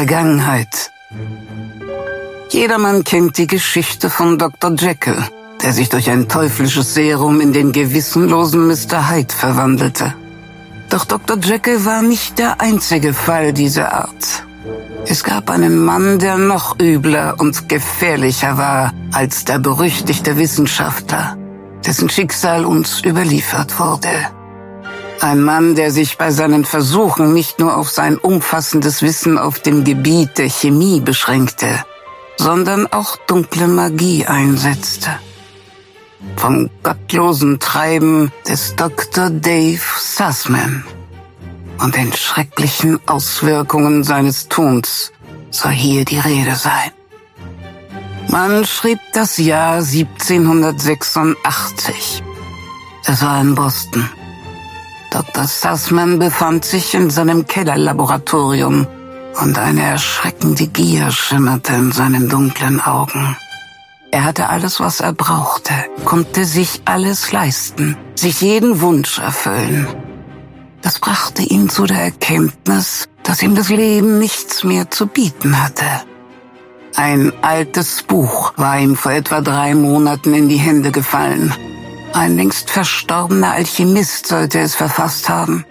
Vergangenheit. Jedermann kennt die Geschichte von Dr. Jekyll, der sich durch ein teuflisches Serum in den gewissenlosen Mr. Hyde verwandelte. Doch Dr. Jekyll war nicht der einzige Fall dieser Art. Es gab einen Mann, der noch übler und gefährlicher war als der berüchtigte Wissenschaftler, dessen Schicksal uns überliefert wurde. Ein Mann, der sich bei seinen Versuchen nicht nur auf sein umfassendes Wissen auf dem Gebiet der Chemie beschränkte, sondern auch dunkle Magie einsetzte. Vom gottlosen Treiben des Dr. Dave Sussman und den schrecklichen Auswirkungen seines Tuns soll hier die Rede sein. Man schrieb das Jahr 1786. Es war in Boston. Dr. Sussman befand sich in seinem Kellerlaboratorium und eine erschreckende Gier schimmerte in seinen dunklen Augen. Er hatte alles, was er brauchte, konnte sich alles leisten, sich jeden Wunsch erfüllen. Das brachte ihn zu der Erkenntnis, dass ihm das Leben nichts mehr zu bieten hatte. Ein altes Buch war ihm vor etwa 3 Monaten in die Hände gefallen. Ein längst verstorbener Alchemist sollte es verfasst haben.